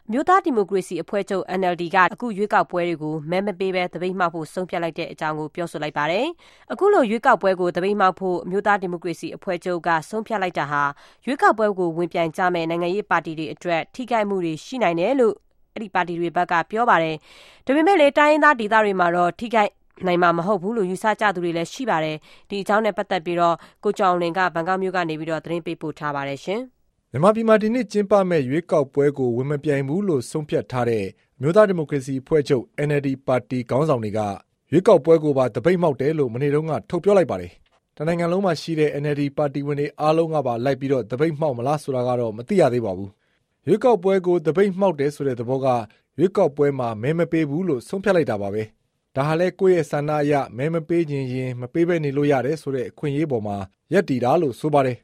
မျိုးသားဒီမိုကရေစီအဖွဲ့ချုပ် NLD ကအခုရွေးကောက်ပွဲတွေကိုမဲမပေးဘဲသပိတ်မှောက်ဖို့ဆုံးဖြတ်လိုက်တဲ့အကြောင်းကိုပြောဆိုလိုက်ပါတယ်။အခုလိုရွေးကောက်ပွဲကိုသပိတ်မှောက်ဖို့မျိုးသားဒီမိုကရေစီအဖွဲ့ချုပ်ကဆုံးဖြတ်လိုက်တာဟာရွေးကောက်ပွဲကိုဝင်ပြိုင်ကြမဲ့နိုင်ငံရေးပါတီတွေအတွက်ထိခိုက်မှုတွေရှိနိုင်တယ်လို့အဲ့ဒီပါတီတွေဘက်ကပြောပါတယ်။ဒါပေမဲ့လေတိုင်းရင်းသားဒေသတွေမှာတော့ထိခိုက်နိုင်မှာမဟုတ်ဘူးလို့ယူဆကြသူတွေလည်းရှိပါတယ်။ဒီအကြောင်းနဲ့ပတ်သက်ပြီးတော့ကိုကျော်အောင်လင်ကဘန်ကောက်မြို့ကနေပြီးတော့သတင်းပေးပို့ထားပါတယ်ရှင်။မြန်မာပြည်မှာဒီနေ့ကျင်းပမဲ့ရွေးကောက်ပွဲကိုဝင်မပြိုင်ဘူးလို့ဆုံးဖြတ်ထားတဲ့မျိုးသားဒီမိုကရေစီအဖွဲ့ချုပ် NLD ပါတီခေါင်းဆောင်တွေကရွေးကောက်ပွဲကိုပါတပိတ်မှောက်တယ်လို့မနေ့တုန်းကထုတ်ပြောလိုက်ပါတယ်။တနိုင်ငံလုံးမှာရှိတဲ့ NLD ပါတီဝင်တွေအားလုံးကပါလိုက်ပြီးတော့တပိတ်မှောက်မလားဆိုတာကတော့မသိရသေးပါဘူး။ရွေးကောက်ပွဲကိုတပိတ်မှောက်တယ်ဆိုတဲ့သဘောကရွေးကောက်ပွဲမှာမဲမပေးဘူးလို့ဆုံးဖြတ်လိုက်တာပါပဲ။ဒါဟာလဲကိုယ့်ရဲ့ဆန္ဒအရမဲမပေးခြင်းရင်မပေးဘဲနေလို့ရတယ်ဆိုတဲ့အခွင့်အရေးပေါ်မှာရပ်တည်တာလို့ဆိုပါတယ်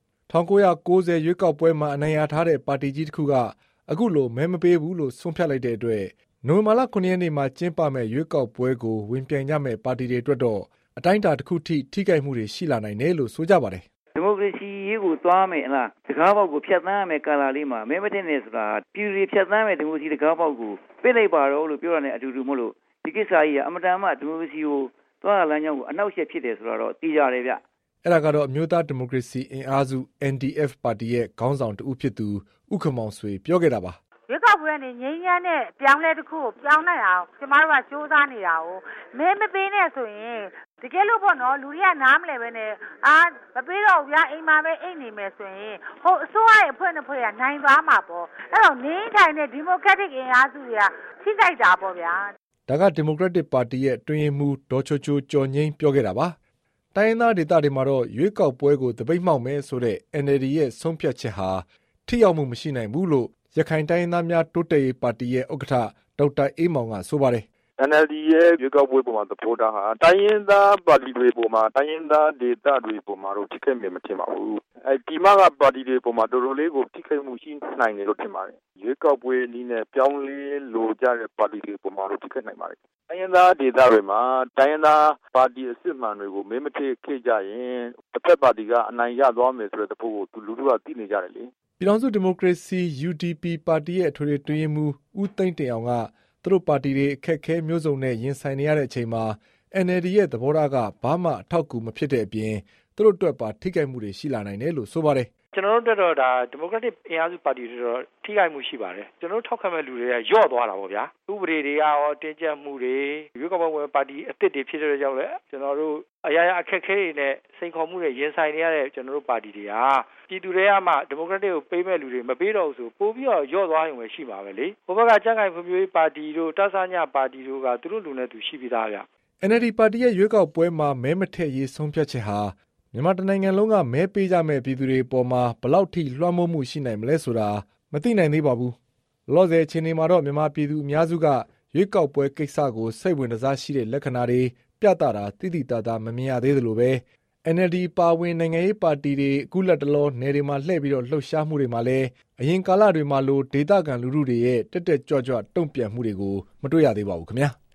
1990ရွေးကောက်ပွဲမှာအနိုင်ရထားတဲ့ပါတီကြီးတစ်ခုကအခုလိုမဲမပေးဘူးလို့ဆုံးဖြတ်လိုက်တဲ့အတွက်နိုဝင်ဘာလ9ရက်နေ့မှာကျင်းပမဲ့ရွေးကောက်ပွဲကိုဝင်ပြိုင်ကြမဲ့ပါတီတွေအတွက်တော့အတိုင်းအတာတစ်ခုထိထိခိုက်မှုတွေရှိလာနိုင်တယ်လို့ဆိုကြပါတယ်ဒီမိုကရေစီရေးကိုသွားမယ်လားတကားပေါက်ကိုဖျက်ဆီးရမယ်ကာလာလေးမှာမဲမတင်နေဆိုတာပြည်တွေဖျက်ဆီးမယ်ဒီမိုကရေစီတကားပေါက်ကိုပြစ်လိုက်ပါတော့လို့ပြောရတဲ့အတူတူမဟုတ်လို့ဒီကိစ္စကြီးကအမတန်မှဒီမိုကရေစီကိုသွားလမ်းကြောင်းကိုအနှောက်အယှက်ဖြစ်တယ်ဆိုတော့သိကြတယ်ဗျအဲ့ဒါကတော့အမျိုးသားဒီမိုကရေစီအင်အားစု NDF ပါတီရဲ့ခေါင်းဆောင်တဦးဖြစ်သူဥက္ကမောင်ဆွေပြောခဲ့တာပါရွေးကောက်ပွဲနဲ့ငြိမ်းချမ်းတဲ့ပြောင်းလဲတစ်ခုကိုပြောင်းနိုင်အောင်ကျမတို့ကစူးစမ်းနေတာကိုမဲမပေးနဲ့ဆိုရင်တကယ်လို့ပေါ့နော်လူတွေကနားမလဲပဲနဲ့မပေးတော့ဘူးဗျာအိမ်မှာပဲအိတ်နေမယ်ဆိုရင်ဟိုအစိုးရရဲ့အဖွဲ့နှစ်ဖွဲ့ကနိုင်သွားမှာပေါ့အဲ့တော့ငင်းထိုင်တဲ့ဒီမိုကရက်တစ်အင်အားစုတွေကထိခိုက်တာပေါ့ဗျာဒါကဒီမိုကရက်တစ်ပါတီရဲ့တွင်မှုဒေါ်ချိုချိုကျော်ငိမ့်ပြောခဲ့တာပါတိုင်းရင်းသားဒေသတွေမှာတော့ရွေးကောက်ပွဲကိုတပိတ်မှောက်မယ်ဆိုတဲ့ NLD ရဲ့ဆုံးဖြတ်ချက်ဟာထိရောက်မှုမရှိနိုင်ဘူးလို့ရခိုင်တိုင်းရင်းသားများတိုးတက်ရေးပါတီရဲ့ဥက္ကဋ္ဌဒေါက်တာအေးမောင်ကဆိုပါတယ် NLD ရဲ့ရွေးကောက်ပွဲပေါ်မှာသဘောထားဟာတိုင်းရင်းသားပါတီတွေပေါ်မှာတိုင်းရင်းသားဒေသတွေပေါ်မှာတော့ထိခိုက်မယ်မထင်ပါဘူးဒီမှာကပါတီတွေပေါ်မှာတော်တော်လေးကိုထိခိုက်မှုရှိနိုင်တယ်လို့ထင်ပါတယ်ရွေးကောက်ပွဲနည်းနဲ့ပြောင်းလဲလိုကြတဲ့ပါတီတွေပေါ်မှာတော့ထိခိုက်နိုင်ပါတယ်တိုင်းရင်းသားဒေသတွေမှာတိုင်းရင်းသားပါတီအစစ်မှန်တွေကိုမဲမထည့်ခဲ့ကြရင်တစ်ဖက်ပါတီကအနိုင်ရသွားမယ်ဆိုတဲ့သဘောကိုလူထုကသိနေကြတယ်လေပြည်ထောင်စုဒီမိုကရေစီ UDP ပါတီရဲ့အထွေထွေတွင်းမှုဦးသိန်းတင်အောင်ကသူတို့ပါတီတွေအခက်အခဲမျိုးစုံနဲ့ရင်ဆိုင်နေရတဲ့အချိန်မှာ NLD ရဲ့သဘောထားကဘာမှအထောက်အကူမဖြစ်တဲ့အပြင်သူတို့အတွက်ပါထိခိုက်မှုတွေရှိလာနိုင်တယ်လို့ဆိုပါတယ်ကျွန်တော်တို့တော့ဒါဒီမိုကရက်တစ်အင်အားစုပါတီတွေတော့ထိခိုက်မှုရှိပါတယ်ကျွန်တော်တို့ထောက်ခံမဲ့လူတွေကယော့သွားတာပေါ့ဗျာဥပဒေတွေကရောတင်းကျပ်မှုတွေရွေးကောက်ပွဲပါတီအသစ်တွေဖြစ်တဲ့ကြောင့်လည်းကျွန်တော်တို့အရာရာအခက်အခဲတွေနဲ့စိန်ခေါ်မှုတွေရင်ဆိုင်နေရတဲ့ကျွန်တော်တို့ပါတီတွေဟာပြည်သူတွေကမှဒီမိုကရက်တစ်ကိုပေးမဲ့လူတွေမပေးတော့ဘူးဆိုပို့ပြီးတော့ယော့သွားရင်ပဲရှိမှာပဲလေဘိုးဘက်ကကြံ့ခိုင်ဖွံ့ဖြိုးရေးပါတီတို့တဆညပါတီတို့ကသူတို့လူနဲ့သူရှိပြီးသားဗျ NLD ပါတီရဲ့ရွေးကောက်ပွဲမှာမဲမထည့်ရေးဆုံးဖြတ်ချက်ဟာမြန်မာတနိုင်ငံလုံးကမဲပေးကြမဲ့ပြည်သူတွေပေါ်မှာဘလောက်ထိလွှမ်းမိုးမှုရှိနိုင်မလဲဆိုတာမသိနိုင်သေးပါဘူး။လောလောဆယ်အချိန်မှာတော့မြန်မာပြည်သူအများစုကရွေးကောက်ပွဲကိစ္စကိုစိတ်ဝင်စားရှိတဲ့လက္ခဏာတွေပြသတာတိတိတသာမမြင်ရသေးသလိုပဲ NLD ပါဝင်နိုင်ငံရေးပါတီတွေအခုလက်တလောနယ်တွေမှာလှည့်ပြီးတော့လှုပ်ရှားမှုတွေမှာလည်းအရင်ကာလတွေမှာလိုဒေသခံလူထုတွေရဲ့တက်တက်ကြွကြွတုံ့ပြန်မှုတွေကိုမတွေ့ရသေးပါဘူးခင်ဗျာ။